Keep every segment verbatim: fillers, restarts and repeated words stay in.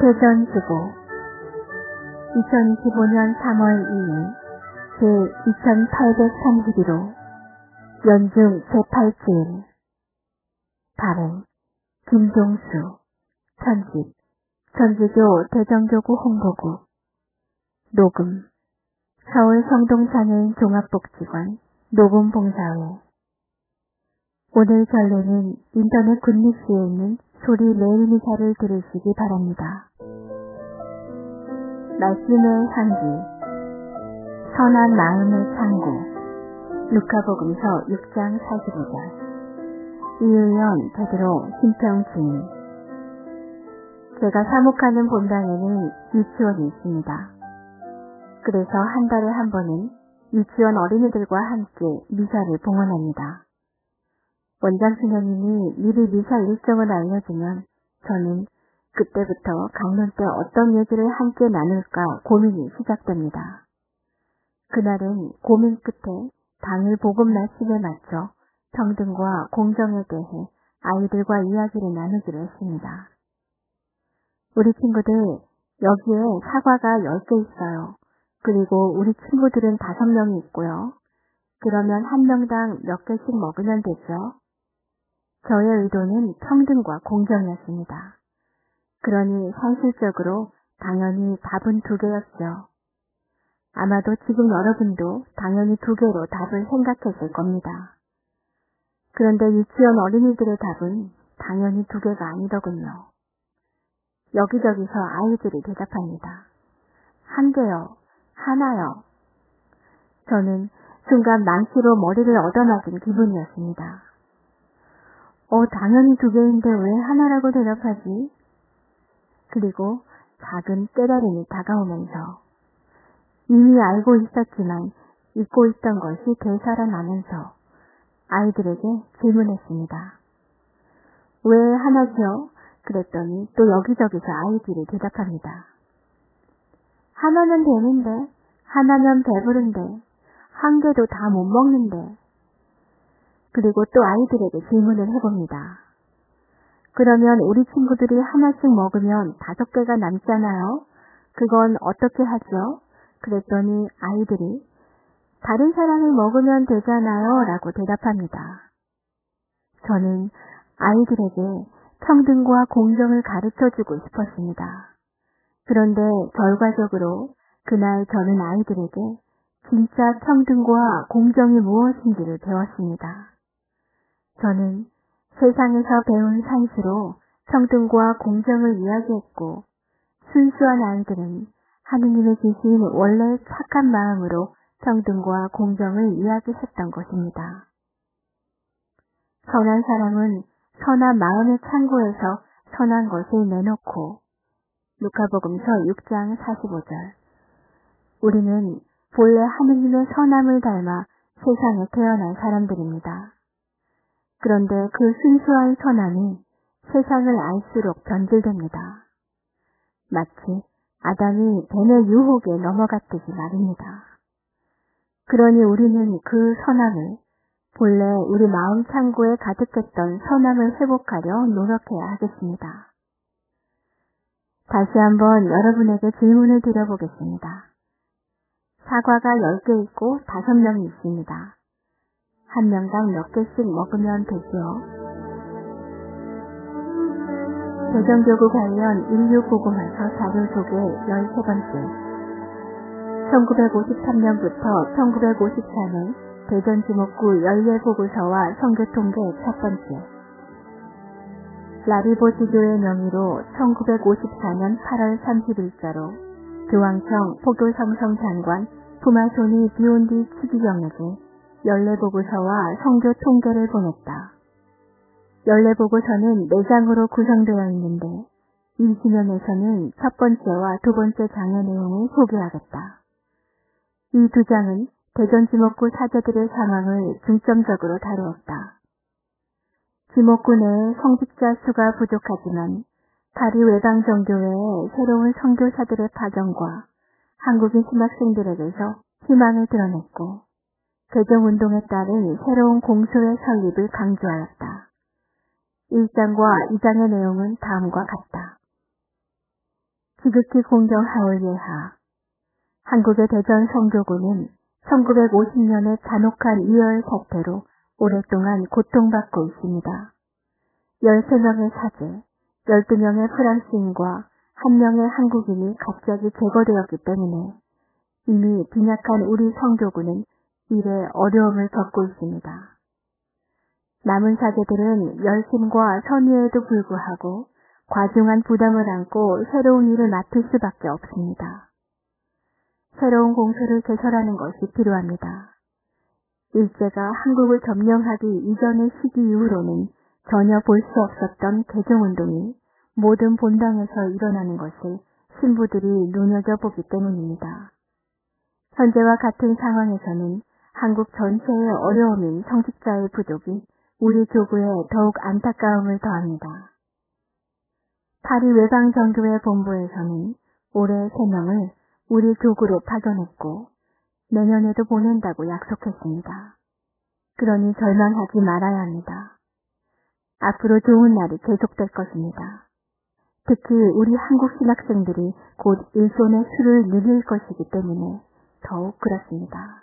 대전주보 이천이십오년 삼월 이일 제이천팔백삼십일 호 연중 제팔주일 발행 김동수 편집 전주교 대정교구 홍보국 녹음 서울 성동장애인 종합복지관 녹음봉사회. 오늘 전례는 인터넷 굿뉴스에 있는 소리 레일미사를 들으시기 바랍니다. 말씀의 향기, 선한 마음의 창고, 루카복음서 육 장 사십오 절. 이의연 베드로 심평주임. 제가 사목하는 본당에는 유치원이 있습니다. 그래서 한 달에 한 번은 유치원 어린이들과 함께 미사를 봉헌합니다. 원장 수녀님이 미리 미사 일정을 알려주면 저는 그때부터 강론 때 어떤 얘기를 함께 나눌까 고민이 시작됩니다. 그날은 고민 끝에 당일 복음 말씀에 맞춰 평등과 공정에 대해 아이들과 이야기를 나누기로 했습니다. 우리 친구들 여기에 사과가 열 개 있어요. 그리고 우리 친구들은 다섯 명이 있고요. 그러면 한 명당 몇 개씩 먹으면 되죠? 저의 의도는 평등과 공정이었습니다. 그러니 현실적으로 당연히 답은 두 개였죠. 아마도 지금 여러분도 당연히 두 개로 답을 생각했을 겁니다. 그런데 유치원 어린이들의 답은 당연히 두 개가 아니더군요. 여기저기서 아이들이 대답합니다. 한 개요. 하나요. 저는 순간 망치로 머리를 얻어맞은 기분이었습니다. 어, 당연히 두 개인데 왜 하나라고 대답하지? 그리고 작은 깨달음이 다가오면서 이미 알고 있었지만 잊고 있던 것이 되살아나면서 아이들에게 질문했습니다. 왜 하나죠? 그랬더니 또 여기저기서 아이들이 대답합니다. 하나면 되는데, 하나면 배부른데, 한 개도 다 못 먹는데. 그리고 또 아이들에게 질문을 해봅니다. 그러면 우리 친구들이 하나씩 먹으면 다섯 개가 남잖아요? 그건 어떻게 하죠? 그랬더니 아이들이 다른 사람이 먹으면 되잖아요 라고 대답합니다. 저는 아이들에게 평등과 공정을 가르쳐주고 싶었습니다. 그런데 결과적으로 그날 저는 아이들에게 진짜 평등과 공정이 무엇인지를 배웠습니다. 저는 세상에서 배운 산수로 평등과 공정을 이야기했고 순수한 아이들은 하느님의 주신 원래 착한 마음으로 평등과 공정을 이야기했던 것입니다. 선한 사람은 선한 마음의 창고에서 선한 것을 내놓고 루카복음서 육 장 사십오 절. 우리는 본래 하느님의 선함을 닮아 세상에 태어난 사람들입니다. 그런데 그 순수한 선함이 세상을 알수록 변질됩니다. 마치 아담이 뱀의 유혹에 넘어갔듯이 말입니다. 그러니 우리는 그 선함을 본래 우리 마음 창고에 가득했던 선함을 회복하려 노력해야 하겠습니다. 다시 한번 여러분에게 질문을 드려보겠습니다. 사과가 열 개 있고 다섯 명이 있습니다. 한 명당 몇 개씩 먹으면 되죠? 대전교구 관련 인류 복음화서 자료 소개 열세 번째. 천구백오십삼 년부터 천구백오십사 년 대전지목구 열례보고서와 선교통계 첫 번째. 라리보지교의 명의로 천구백오십사 년 팔월 삼십일자로 교황청 포교성성 장관 부마손이 비온디 추기경에게 열례보고서와 성교 통계를 보냈다. 열례보고서는 네 장으로 구성되어 있는데 이 지면에서는 첫 번째와 두 번째 장의 내용을 소개하겠다. 이 두 장은 대전지목구 사제들의 상황을 중점적으로 다루었다. 지목구 내에 성직자 수가 부족하지만 파리 외방정교회의 새로운 선교사들의 파견과 한국인 신학생들에게서 희망을 드러냈고 개정운동에 따른 새로운 공소의 설립을 강조하였다. 일 장과 이 장의 내용은 다음과 같다. 지극히 공경하올예하. 한국의 대전 성교구는 천구백오십 년의 잔혹한 이열 사태로 오랫동안 고통받고 있습니다. 열세 명의 사제, 열두 명의 프랑스인과 한 명의 한국인이 갑자기 제거되었기 때문에 이미 빈약한 우리 성교구는 일에 어려움을 겪고 있습니다. 남은 사제들은 열심과 선의에도 불구하고 과중한 부담을 안고 새로운 일을 맡을 수밖에 없습니다. 새로운 공소를 개설하는 것이 필요합니다. 일제가 한국을 점령하기 이전의 시기 이후로는 전혀 볼 수 없었던 개종운동이 모든 본당에서 일어나는 것을 신부들이 눈여겨보기 때문입니다. 현재와 같은 상황에서는 한국 전체의 어려움인 성직자의 부족이 우리 교구에 더욱 안타까움을 더합니다. 파리 외방정교회 본부에서는 올해 세 명을 우리 교구로 파견했고 내년에도 보낸다고 약속했습니다. 그러니 절망하지 말아야 합니다. 앞으로 좋은 날이 계속될 것입니다. 특히 우리 한국 신학생들이 곧 일손의 수를 늘릴 것이기 때문에 더욱 그렇습니다.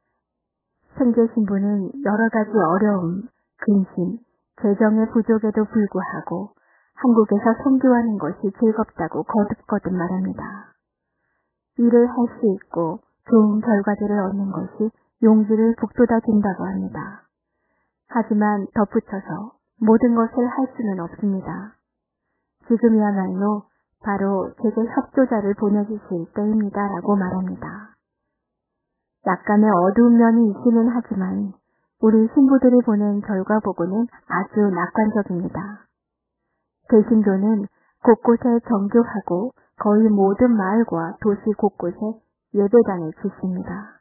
생계신부는 여러 가지 어려움, 근심, 재정의 부족에도 불구하고 한국에서 선교하는 것이 즐겁다고 거듭거듭 말합니다. 일을 할 수 있고 좋은 결과들을 얻는 것이 용기를 북돋아 준다고 합니다. 하지만 덧붙여서 모든 것을 할 수는 없습니다. 지금이야말로 바로 제게 협조자를 보내주실 때입니다 라고 말합니다. 약간의 어두운 면이 있기는 하지만 우리 신부들이 보낸 결과 보고는 아주 낙관적입니다. 개신교는 곳곳에 정교하고 거의 모든 마을과 도시 곳곳에 예배당을 짓습니다.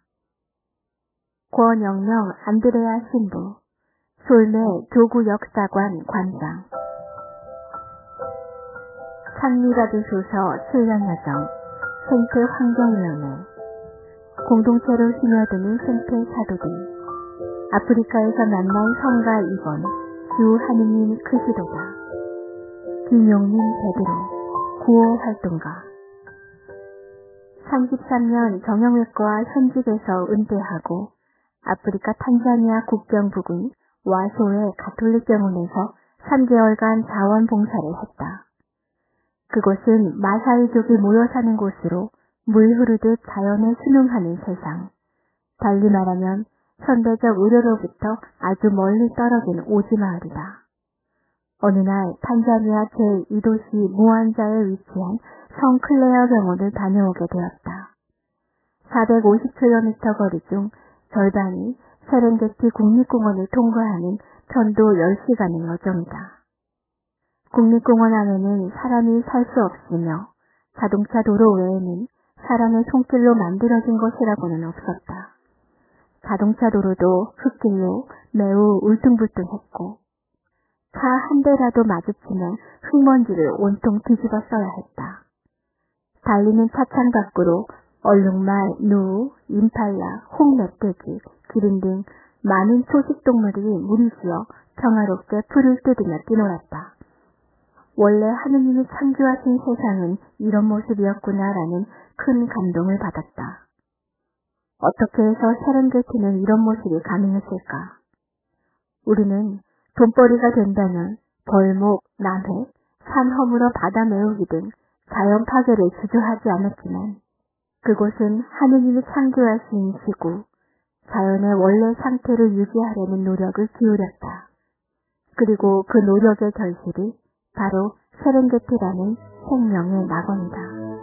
권영명 안드레아 신부, 솔메 교구 역사관 관장. 창리받으소서 칠 년 여정, 생태 환경위원회, 공동체로 스며드는 생태 사도들, 아프리카에서 만난 성가 이번, 주 하느님 크시도다. 김용민 베드로, 구호 활동가. 삼십삼 년 정형외과 현직에서 은퇴하고 아프리카 탄자니아 국경 부근 와소의 가톨릭 병원에서 삼 개월간 자원봉사를 했다. 그곳은 마사이족이 모여 사는 곳으로 물 흐르듯 자연에 순응하는 세상. 달리 말하면 현대적 의료로부터 아주 멀리 떨어진 오지마을이다. 어느 날 탄자니아 제이 도시 무안자에 위치한 성 클레어 병원을 다녀오게 되었다. 사백오십 킬로미터 거리 중 절반이 세렝게티 국립공원을 통과하는 편도 열 시간의 여정이다. 국립공원 안에는 사람이 살 수 없으며 자동차 도로 외에는 사람의 손길로 만들어진 것이라고는 없었다. 자동차 도로도 흙길로 매우 울퉁불퉁했고 차 한 대라도 마주치면 흙먼지를 온통 뒤집어 써야 했다. 달리는 차창 밖으로 얼룩말, 누, 임팔라, 홍멧돼지, 기린 등 많은 초식동물이 무리지어 평화롭게 풀을 뜯으며 뛰놀았다. 원래 하느님이 창조하신 세상은 이런 모습이었구나라는 큰 감동을 받았다. 어떻게 해서 세렝게티는 이런 모습이 가능했을까? 우리는 돈벌이가 된다면 벌목, 남획, 산 허물어 바다 메우기 등 자연 파괴를 주저하지 않았지만 그곳은 하느님이 창조하신 지구, 자연의 원래 상태를 유지하려는 노력을 기울였다. 그리고 그 노력의 결실이 바로 세렝게티라는 생명의 낙원이다.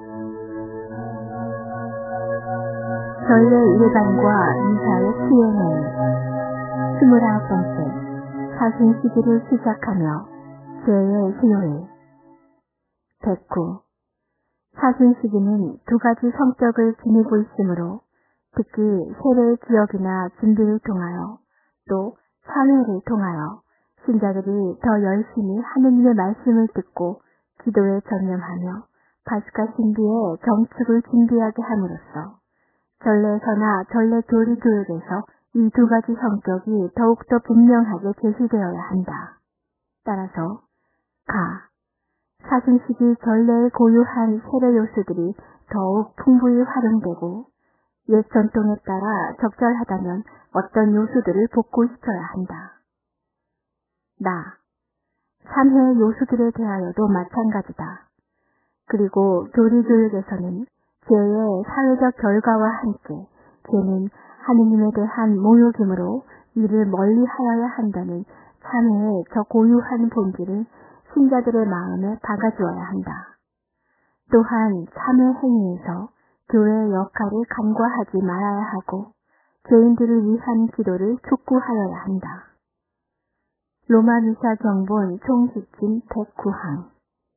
전례 일반과 이사의 시행은 스물아홉 번째 사신 시기를 시작하며 제의 수요일. 백구. 사신 시기는 두 가지 성격을 지니고 있으므로 특히 세례의 기억이나 준비를 통하여 또 사회를 통하여 신자들이 더 열심히 하느님의 말씀을 듣고 기도에 전념하며 파스카 신비의 경축을 준비하게 함으로써 전례에서나 전례 교리 교육에서 이 두 가지 성격이 더욱더 분명하게 제시되어야 한다. 따라서 가, 사신식이 전래에 고유한 세례 요소들이 더욱 풍부히 활용되고 옛 전통에 따라 적절하다면 어떤 요소들을 복구시켜야 한다. 나, 삼회의 요소들에 대하여도 마찬가지다. 그리고 교리교육에서는 죄의 사회적 결과와 함께 죄는 하느님에 대한 모욕이므로 이를 멀리하여야 한다는 참회의 저 고유한 본질을 신자들의 마음에 박아주어야 한다. 또한 참회 행위에서 교회의 역할을 간과하지 말아야 하고 죄인들을 위한 기도를 촉구하여야 한다. 로마미사 경본 총지침 백구 항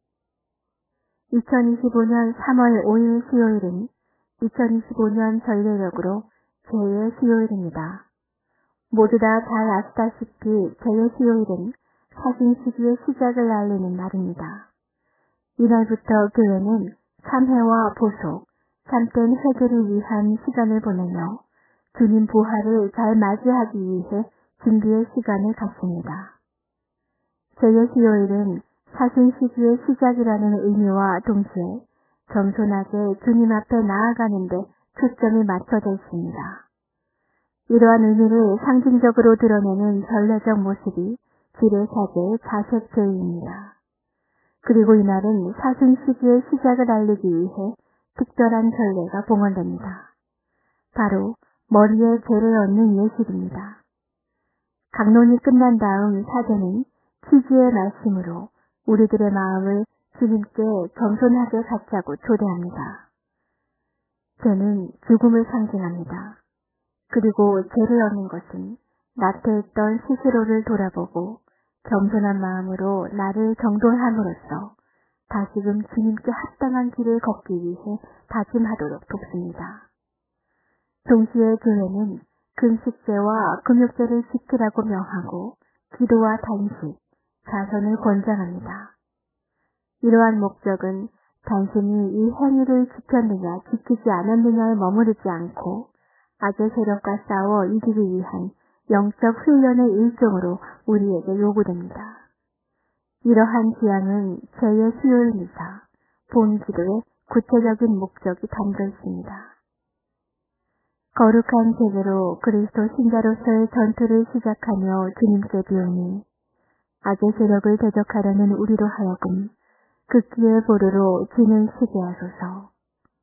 이천이십오 년 삼월 오일 수요일은 이천이십오 년 전례력으로 제의 수요일입니다. 모두 다 잘 아시다시피 제의 수요일은 사신시기의 시작을 알리는 날입니다. 이날부터 교회는 참회와 보속, 참된 회개를 위한 시간을 보내며 주님 부활을 잘 맞이하기 위해 준비의 시간을 갖습니다. 제의 수요일은 사신시기의 시작이라는 의미와 동시에 겸손하게 주님 앞에 나아가는 데 초점이 맞춰져 있습니다. 이러한 의미를 상징적으로 드러내는 전례적 모습이 지례사제의 자색제의입니다. 그리고 이날은 사신시기의 시작을 알리기 위해 특별한 전례가 봉헌됩니다. 바로 머리에 죄를 얹는 예식입니다. 강론이 끝난 다음 사제는 치지의 말씀으로 우리들의 마음을 주님께 겸손하게 갖자고 초대합니다. 죄는 죽음을 상징합니다. 그리고 죄를 얻는 것은 나태했던 스스로를 돌아보고 겸손한 마음으로 나를 정돈함으로써 다시금 주님께 합당한 길을 걷기 위해 다짐하도록 돕습니다. 동시에 교회는 금식제와 금욕제를 지키라고 명하고 기도와 단식, 자선을 권장합니다. 이러한 목적은 단순히 이 행위를 지켰느냐 지키지 않았느냐에 머무르지 않고 악의 세력과 싸워 이기기 위한 영적 훈련의 일종으로 우리에게 요구됩니다. 이러한 지향은 제의 수요일 미사, 본 기도의 구체적인 목적이 담겨 있습니다. 거룩한 제대로 그리스도 신자로서의 전투를 시작하며 주님께 비오니 악의 세력을 대적하려는 우리로 하여금 극기의 보루로 진을 쓰게 하소서.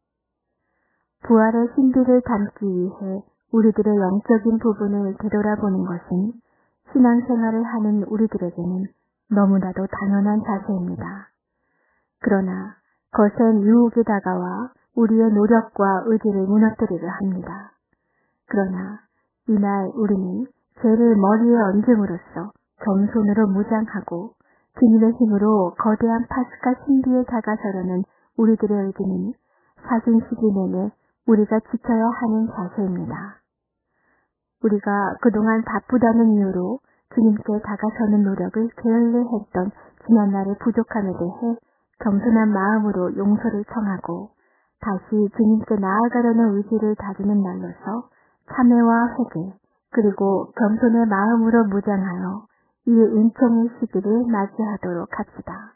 부활의 신비를 담기 위해 우리들의 영적인 부분을 되돌아보는 것은 신앙생활을 하는 우리들에게는 너무나도 당연한 자세입니다. 그러나 거센 유혹이 다가와 우리의 노력과 의지를 무너뜨리려 합니다. 그러나 이날 우리는 죄를 머리에 얹음으로써 겸손으로 무장하고 주님의 힘으로 거대한 파스카 신비에 다가서려는 우리들의 의지는 사신시기 내내 우리가 지켜야 하는 자세입니다. 우리가 그동안 바쁘다는 이유로 주님께 다가서는 노력을 게을리 했던 지난날의 부족함에 대해 겸손한 마음으로 용서를 청하고 다시 주님께 나아가려는 의지를 다지는 날로서 참회와 회개 그리고 겸손의 마음으로 무장하여 이 은총의 시기를 맞이하도록 합시다.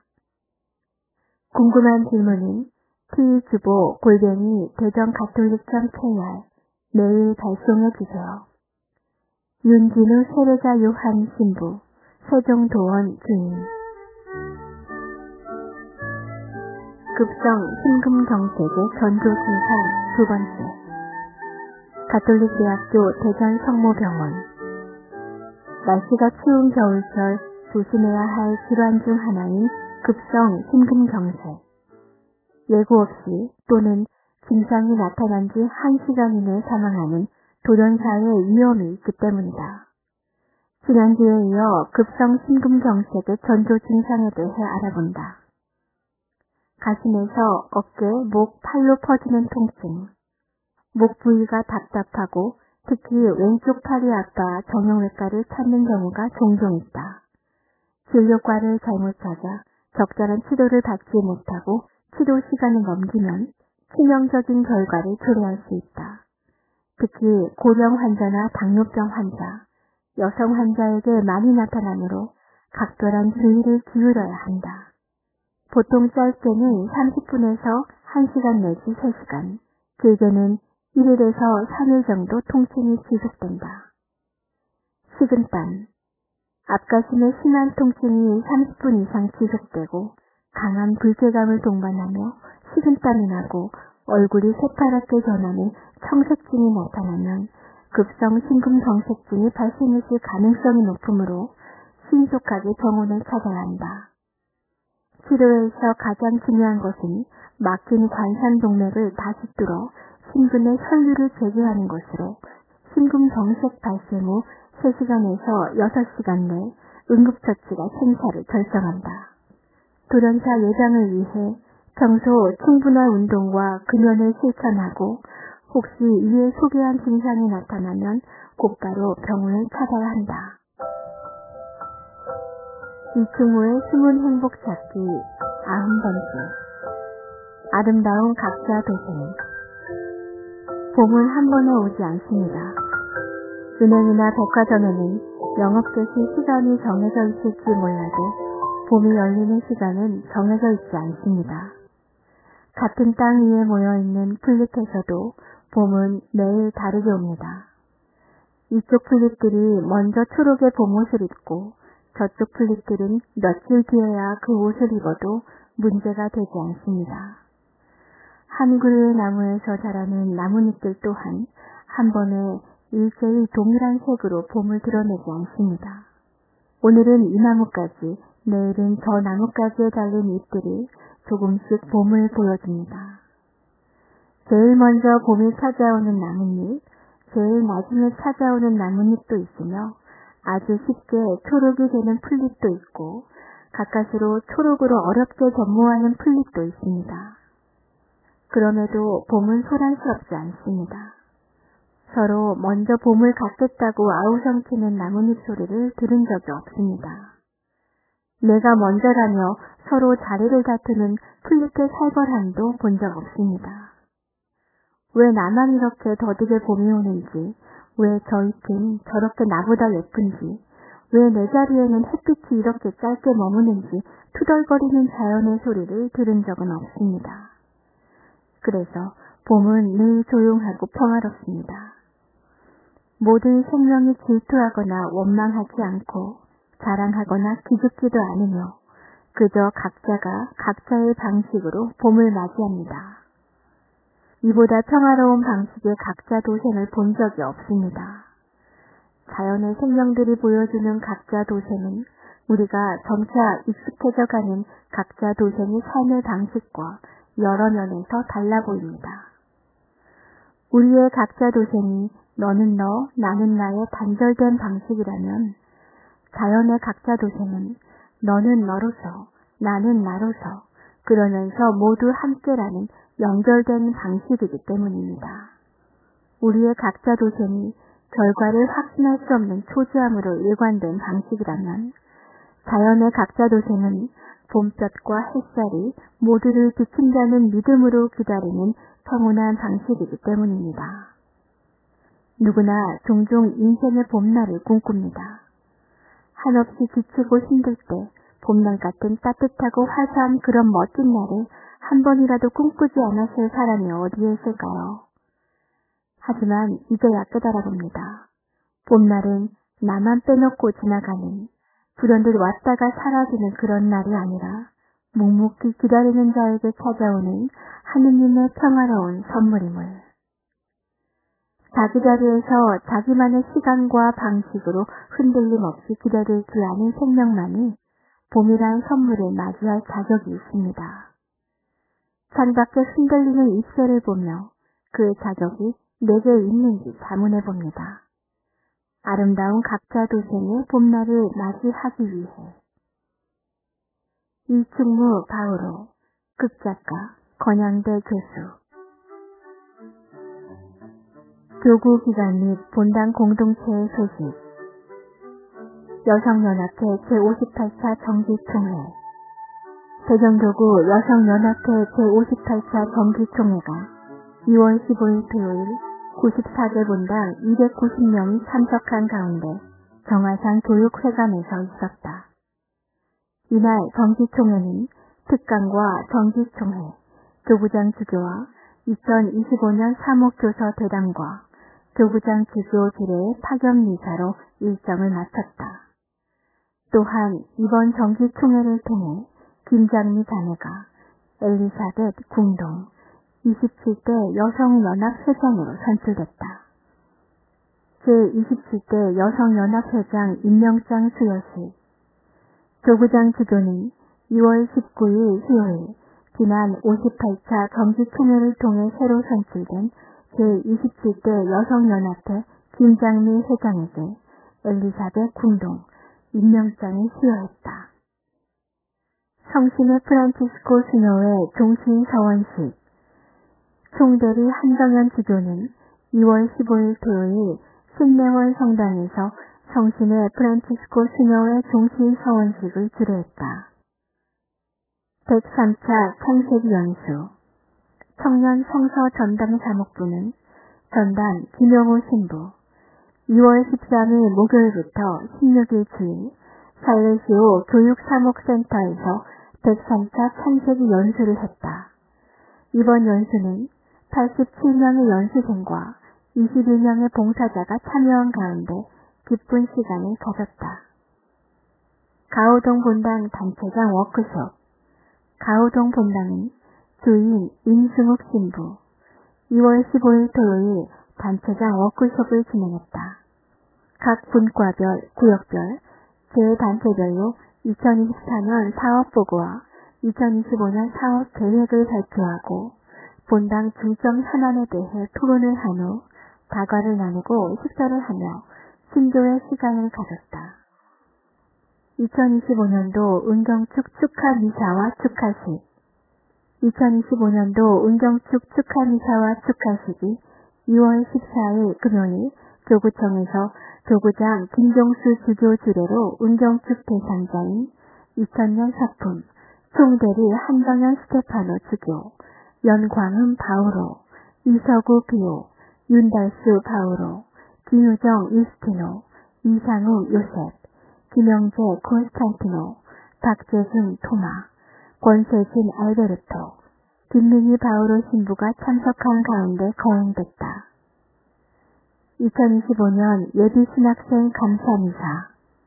궁금한 질문은 t주보 골뱅이 대전가톨릭.케이알 메일 발송해 주세요. 윤진우 세례자 요한 신부 세종도원 주인 급성 심금경색의 전조증상 두 번째 가톨릭대학교 대전성모병원 날씨가 추운 겨울철 조심해야 할 질환 중 하나인 급성 심금경색. 예고 없이 또는 증상이 나타난 지 한 시간 이내 사망하는 돌연사의 위험이 있기 때문이다. 지난주에 이어 급성 심금경색의 전조 증상에 대해 알아본다. 가슴에서 어깨, 목, 팔로 퍼지는 통증, 목 부위가 답답하고 특히 왼쪽 팔이 아파 정형외과를 찾는 경우가 종종 있다. 진료과를 잘못 찾아 적절한 치료를 받지 못하고 치료 시간을 넘기면 치명적인 결과를 초래할 수 있다. 특히 고령 환자나 당뇨병 환자, 여성 환자에게 많이 나타나므로 각별한 주의를 기울여야 한다. 보통 짧게는 삼십 분에서 한 시간 내지 세 시간, 길게는 일 일에서 삼 일 정도 통증이 지속된다. 식은땀. 앞가슴의 심한 통증이 삼십 분 이상 지속되고 강한 불쾌감을 동반하며 식은땀이 나고 얼굴이 새파랗게 변하는 청색증이 나타나면 급성 심근경색증이 발생했을 가능성이 높으므로 신속하게 병원을 찾아야 한다. 치료에서 가장 중요한 것은 막힌 관상동맥을 다시 뚫어 심근의 혈류를 제거하는 것으로 심근경색 발생 후 세 시간에서 여섯 시간 내 응급처치가 생사를 결정한다. 돌연사 예방을 위해 평소 충분한 운동과 금연을 실천하고 혹시 위에 소개한 증상이 나타나면 곧바로 병원을 찾아야 한다. 이충우의 숨은 행복 찾기 아흔 번째. 아름다운 각자 도생. 봄은 한 번에 오지 않습니다. 은행이나 백화점에는 영업 개시 시간이 정해져 있을지 몰라도 봄이 열리는 시간은 정해져 있지 않습니다. 같은 땅 위에 모여있는 풀잎에서도 봄은 매일 다르게 옵니다. 이쪽 풀잎들이 먼저 초록의 봄옷을 입고 저쪽 풀잎들은 며칠 뒤에야 그 옷을 입어도 문제가 되지 않습니다. 한 그루의 나무에서 자라는 나뭇잎들 또한 한 번에 일제히 동일한 색으로 봄을 드러내지 않습니다. 오늘은 이 나무까지, 내일은 저 나무까지에 달린 잎들이 조금씩 봄을 보여줍니다. 제일 먼저 봄이 찾아오는 나뭇잎, 제일 나중에 찾아오는 나뭇잎도 있으며 아주 쉽게 초록이 되는 풀잎도 있고 가까스로 초록으로 어렵게 전무하는 풀잎도 있습니다. 그럼에도 봄은 소란스럽지 않습니다. 서로 먼저 봄을 갖겠다고 아우성치는 나뭇잎 소리를 들은 적이 없습니다. 내가 먼저라며 서로 자리를 다투는 풀잎의 살벌함도 본 적 없습니다. 왜 나만 이렇게 더디게 봄이 오는지, 왜 저 잎은 저렇게 나보다 예쁜지, 왜 내 자리에는 햇빛이 이렇게 짧게 머무는지 투덜거리는 자연의 소리를 들은 적은 없습니다. 그래서 봄은 늘 조용하고 평화롭습니다. 모든 생명이 질투하거나 원망하지 않고 자랑하거나 기죽지도 않으며 그저 각자가 각자의 방식으로 봄을 맞이합니다. 이보다 평화로운 방식의 각자 도생을 본 적이 없습니다. 자연의 생명들이 보여주는 각자 도생은 우리가 점차 익숙해져가는 각자 도생의 삶의 방식과 여러 면에서 달라 보입니다. 우리의 각자 도생이 너는 너, 나는 나의 단절된 방식이라면 자연의 각자 도생은 너는 너로서, 나는 나로서, 그러면서 모두 함께라는 연결된 방식이기 때문입니다. 우리의 각자 도생이 결과를 확신할 수 없는 초조함으로 일관된 방식이라면 자연의 각자 도생은 봄볕과 햇살이 모두를 비춘다는 믿음으로 기다리는 평온한 방식이기 때문입니다. 누구나 종종 인생의 봄날을 꿈꿉니다. 한없이 지치고 힘들 때 봄날 같은 따뜻하고 화사한 그런 멋진 날을 한 번이라도 꿈꾸지 않았을 사람이 어디에 있을까요? 하지만 이제야 깨달아봅니다. 봄날은 나만 빼놓고 지나가는, 불현듯 왔다가 사라지는 그런 날이 아니라 묵묵히 기다리는 자에게 찾아오는 하느님의 평화로운 선물임을. 자기 자리에서 자기만의 시간과 방식으로 흔들림 없이 기다릴 줄 아는 생명만이 봄이란 선물을 맞이할 자격이 있습니다. 창밖에 흔들리는 잎새를 보며 그 자격이 내게 있는지 자문해봅니다. 아름다운 각자 도생의 봄날을 맞이하기 위해. 이충무 바오로, 극작가 건양대 교수. 교구기관 및 본당 공동체의 소식. 여성연합회 제오십팔 차 정기총회. 대전교구 여성연합회 제오십팔 차 정기총회가 이월 십오일 토요일 구십사 개 본당 이백구십 명이 참석한 가운데 정화산 교육회관에서 있었다. 이날 정기총회는 특강과 정기총회, 교구장 주교와 이천이십오 년 사목교서 대담과 교구장 주교 주례의 파견미사로 일정을 마쳤다. 또한 이번 정기총회를 통해 김장미 자매가 엘리사벳 궁동 이십칠 대 여성연합회장으로 선출됐다. 제이십칠 대 여성연합회장 임명장 수여식. 교구장 주교는 이월 십구일 수요일 지난 오십팔 차 정기총회를 통해 새로 선출된 제이십칠 대 여성연합회 김장미 회장에게 엘리사벳 궁동 임명장을 수여했다. 성심의 프란치스코 수녀회 종신 서원식. 총대리 한정현 주교는 이월 십오일 토요일 신내원 성당에서 성심의 프란치스코 수녀회 종신 서원식을 주례했다. 백삼 차 창세기 연수. 청년 성서 전담 사목부는 전담 김영호 신부, 이월 십삼일 목요일부터 십육일 주일 살레시오 교육사목센터에서 백삼 차 창세기 연수를 했다. 이번 연수는 팔십칠 명의 연수생과 이십일 명의 봉사자가 참여한 가운데 기쁜 시간을 가졌다. 가오동 본당 단체장 워크숍. 가오동 본당은 주인 임승욱 신부, 이월 십오일 토요일 단체장 워크숍을 진행했다. 각 분과별, 구역별, 제단체별로 이천이십사 년 사업보고와 이천이십오 년 사업 계획을 발표하고 본당 중점 현안에 대해 토론을 한 후 다과를 나누고 식사를 하며 신교의 시간을 가졌다. 이천이십오 년도 은경축 축하 미사와 축하식. 이천이십오 년도 은경축 축하 미사와 축하식이 이월 십사일 금요일 교구청에서 교구장 김종수 주교 주례로 은경축 대상자인 이천 년 서품 총대리 한정현 스테파노 주교, 연광음 바오로, 이서구 비오, 윤달수 바오로, 김유정 유스티노, 이상우 요셉, 김영재 콘스탄티노, 박재승 토마, 권세진 알베르토, 김민희 바오로 신부가 참석한 가운데 거행됐다. 이천이십오 년 예비신학생 감사미사.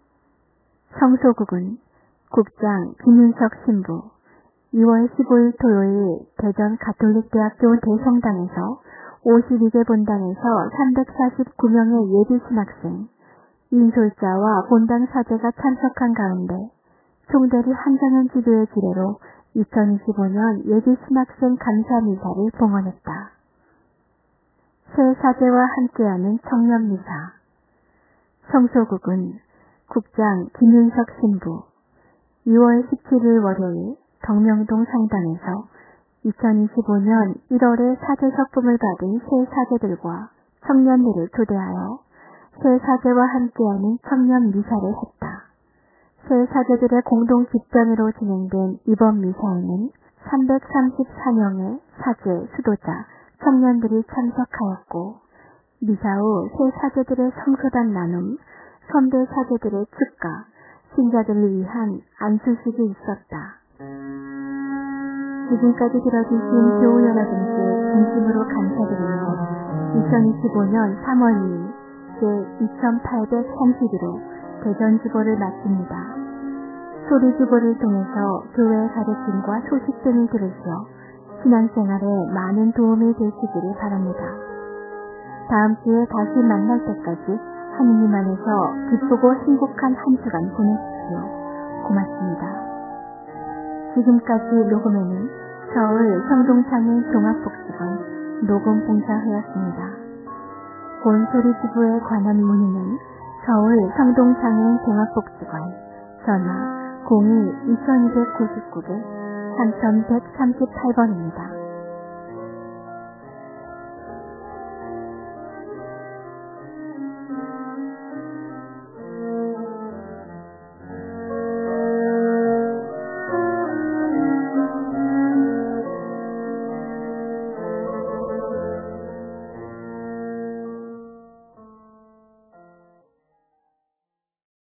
성소국은 국장 김윤석 신부, 이월 십오일 토요일 대전 가톨릭대학교 대성당에서 오십이 개 본당에서 삼백사십구 명의 예비신학생, 인솔자와 본당 사제가 참석한 가운데 총대리 한정현 지도의 지례로 이천이십오 년 예비신학생 감사미사를 봉헌했다. 새 사제와 함께하는 청년미사. 성소국은 국장 김윤석 신부, 이월 십칠일 월요일 덕명동 성당에서 이천이십오 년 일월에 사제 석품을 받은 새 사제들과 청년들을 초대하여 새 사제와 함께하는 청년 미사를 했다. 새 사제들의 공동 집전으로 진행된 이번 미사에는 삼백삼십사 명의 사제, 수도자, 청년들이 참석하였고 미사 후 새 사제들의 성소단 나눔, 선대 사제들의 축가, 신자들을 위한 안수식이 있었다. 지금까지 들어주신 교우 여러분께 진심으로 감사드리며 이천이십오 년 삼월 이일 제이천팔백삼십일호 대전주보를 마칩니다. 소리주보를 통해서 교회의 가르침과 소식 등을 들으시어 신앙생활에 많은 도움이 되시기를 바랍니다. 다음 주에 다시 만날 때까지 하느님 안에서 기쁘고 행복한 한 주간 보내십시오. 고맙습니다. 지금까지 녹음에는 서울 성동창의 종합복지관 녹음봉사회였습니다. 본 소리주보에 관한 문의는 서울 성동창의 종합복지관 전화 공이 이천이백구십구 개 삼천백삼십팔 번입니다.